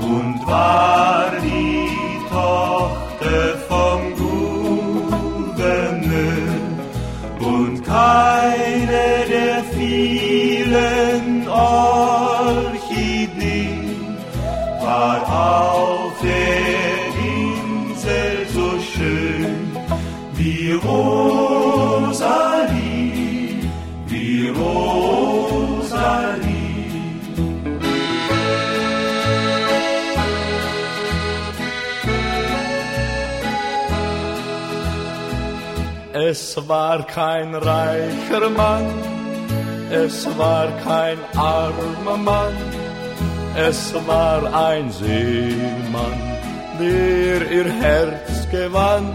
und war die Tochter vom Gouverneur und keine der vielen Orchideen war auf der Insel so schön wie Rosalie, wie Rosalie. Es war kein reicher Mann, es war kein armer Mann, es war ein Seemann, der ihr Herz gewann.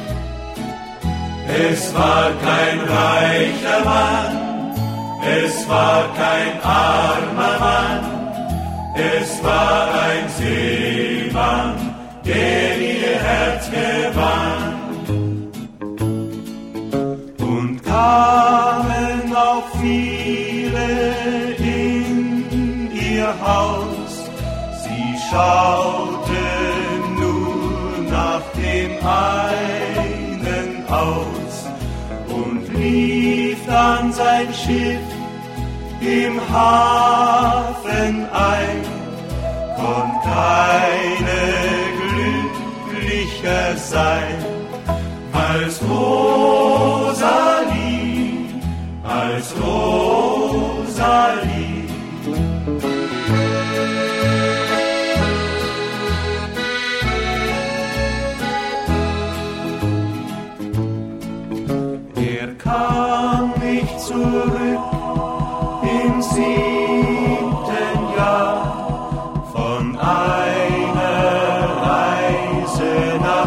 Es war kein reicher Mann, es war kein armer Mann, es war ein Seemann, der ihr Herz gewann. Und kamen auch viele in ihr Haus, sie schauten nur nach dem einen aus und lief dann sein Schiff im Hafen ein, konnt keine glücklicher sein als Rosalie, als Rosalie. Er kam nicht zurück im 7. Jahr von einer Reise nach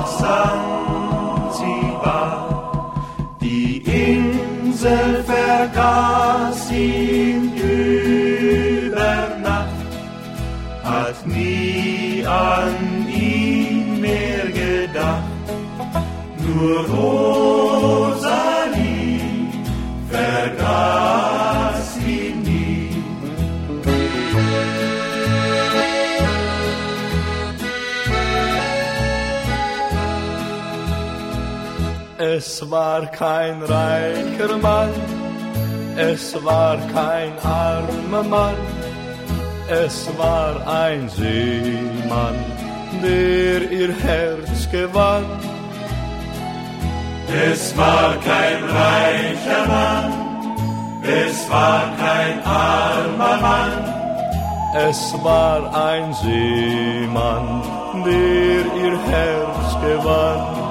Sansibar. Die Insel vergaß ihn über Nacht, hat nie an ihn mehr gedacht. Nur Rosalie vergaß ihn nie. Es war kein reicher Mann, es war kein armer Mann, es war ein Seemann, der ihr Herz gewann. Es war kein reicher Mann, es war kein armer Mann, es war ein Seemann, der ihr Herz gewann.